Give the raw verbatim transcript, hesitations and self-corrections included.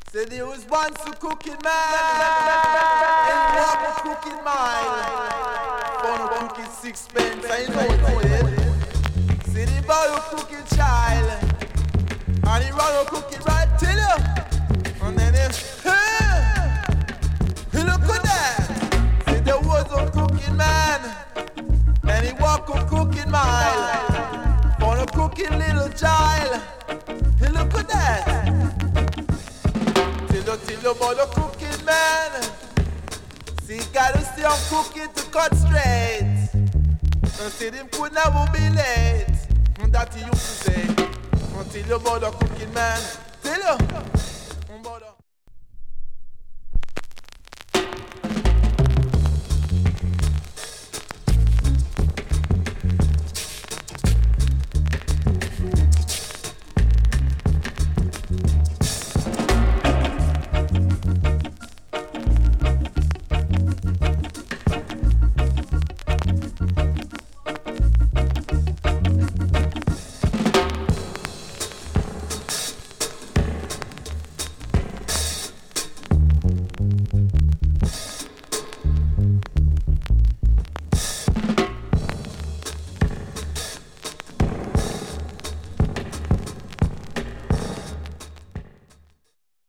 Said there was once a cooking man and walk a cooking mile. Found a cooking sixpence, I know it. Said he bought a cooking child and he run a cooking right till you. And then he, hey, look at that. Said there was a cooking man and he walk a cooking mile. Found a cooking little child. Hey, look at that. Till you, till you about the cooking man. See, gotta stay on cooking to cut straight. And see, him could never be late. And that he used to say. Until you about the cooking man. Till you.